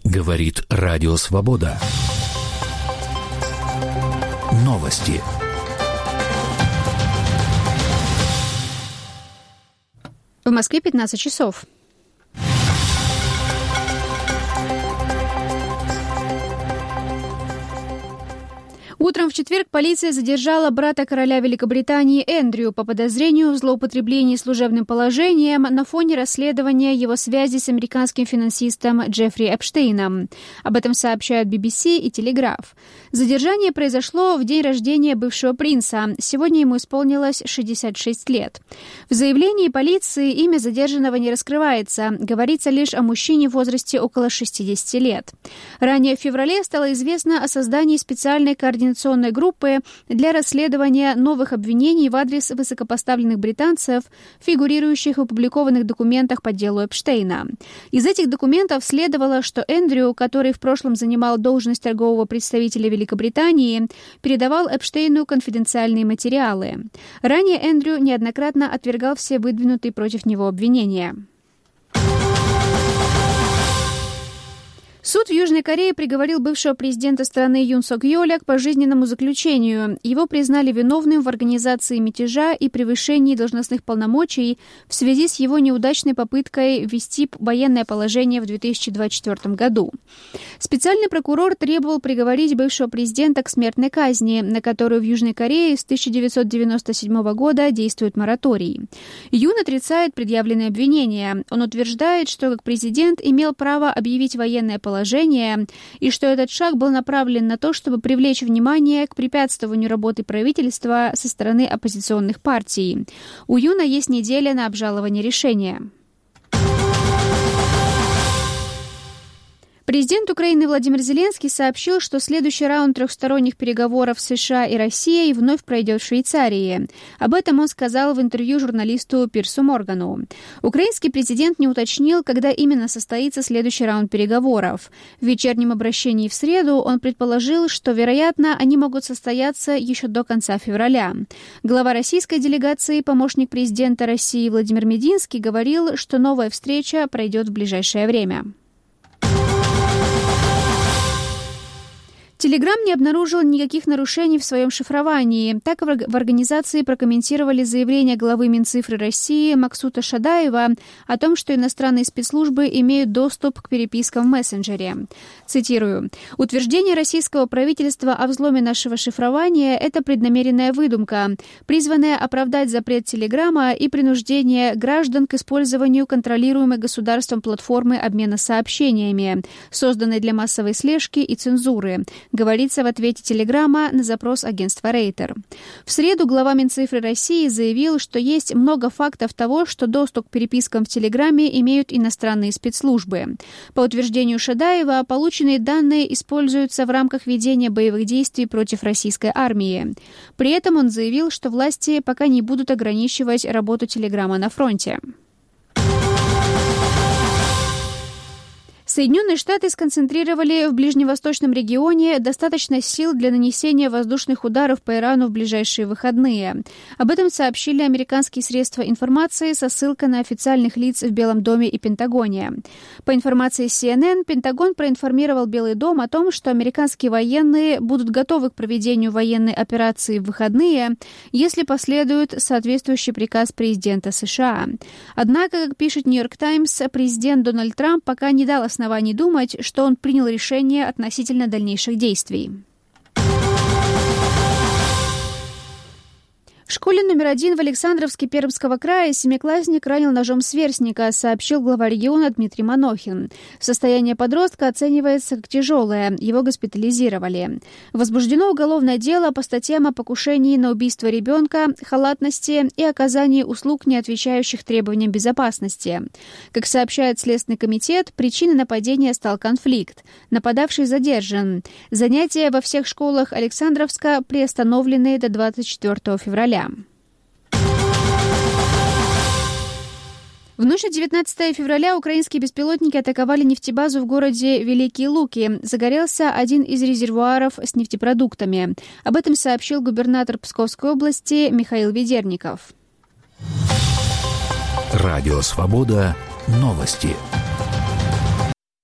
Говорит Радио Свобода. Новости. В Москве 15 часов. Утром в четверг полиция задержала брата короля Великобритании Эндрю по подозрению в злоупотреблении служебным положением на фоне расследования его связи с американским финансистом Джеффри Эпштейном. Об этом сообщают BBC и Телеграф. Задержание произошло в день рождения бывшего принца. Сегодня ему исполнилось 66 лет. В заявлении полиции имя задержанного не раскрывается. Говорится лишь о мужчине в возрасте около 60 лет. Ранее в феврале стало известно о создании специальной координационной группы для расследования новых обвинений в адрес высокопоставленных британцев, фигурирующих в опубликованных документах по делу Эпштейна. Из этих документов следовало, что Эндрю, который в прошлом занимал должность торгового представителя Великобритании, передавал Эпштейну конфиденциальные материалы. Ранее Эндрю неоднократно отвергал все выдвинутые против него обвинения. Суд в Южной Корее приговорил бывшего президента страны Юн Сок Йоля к пожизненному заключению. Его признали виновным в организации мятежа и превышении должностных полномочий в связи с его неудачной попыткой ввести военное положение в 2024 году. Специальный прокурор требовал приговорить бывшего президента к смертной казни, на которую в Южной Корее с 1997 года действует мораторий. Юн отрицает предъявленные обвинения. Он утверждает, что как президент имел право объявить военное положение и что этот шаг был направлен на то, чтобы привлечь внимание к препятствованию работы правительства со стороны оппозиционных партий. У Юна есть неделя на обжалование решения. Президент Украины Владимир Зеленский сообщил, что следующий раунд трехсторонних переговоров с США и Россией вновь пройдет в Швейцарии. Об этом он сказал в интервью журналисту Пирсу Моргану. Украинский президент не уточнил, когда именно состоится следующий раунд переговоров. В вечернем обращении в среду он предположил, что, вероятно, они могут состояться еще до конца февраля. Глава российской делегации, помощник президента России Владимир Мединский, говорил, что новая встреча пройдет в ближайшее время. Telegram не обнаружил никаких нарушений в своем шифровании. Так в организации прокомментировали заявление главы Минцифры России Максута Шадаева о том, что иностранные спецслужбы имеют доступ к перепискам в мессенджере. Цитирую. «Утверждение российского правительства о взломе нашего шифрования – это преднамеренная выдумка, призванная оправдать запрет Телеграма и принуждение граждан к использованию контролируемой государством платформы обмена сообщениями, созданной для массовой слежки и цензуры», говорится в ответе Телеграма на запрос агентства Рейтер. В среду глава Минцифры России заявил, что есть много фактов того, что доступ к перепискам в Телеграме имеют иностранные спецслужбы. По утверждению Шадаева, полученные данные используются в рамках ведения боевых действий против российской армии. При этом он заявил, что власти пока не будут ограничивать работу Телеграма на фронте. Соединенные Штаты сконцентрировали в ближневосточном регионе достаточно сил для нанесения воздушных ударов по Ирану в ближайшие выходные. Об этом сообщили американские средства информации со ссылкой на официальных лиц в Белом доме и Пентагоне. По информации CNN, Пентагон проинформировал Белый дом о том, что американские военные будут готовы к проведению военной операции в выходные, если последует соответствующий приказ президента США. Однако, как пишет Нью-Йорк Таймс, президент Дональд Трамп пока не дал оснований думать, что он принял решение относительно дальнейших действий. В школе номер 1 в Александровске Пермского края семиклассник ранил ножом сверстника, сообщил глава региона Дмитрий Манохин. Состояние подростка оценивается как тяжелое, его госпитализировали. Возбуждено уголовное дело по статьям о покушении на убийство ребенка, халатности и оказании услуг, не отвечающих требованиям безопасности. Как сообщает Следственный комитет, причиной нападения стал конфликт. Нападавший задержан. Занятия во всех школах Александровска приостановлены до 24 февраля. В ночь на 19 февраля украинские беспилотники атаковали нефтебазу в городе Великие Луки. Загорелся один из резервуаров с нефтепродуктами. Об этом сообщил губернатор Псковской области Михаил Ведерников. Радио «Свобода». Новости.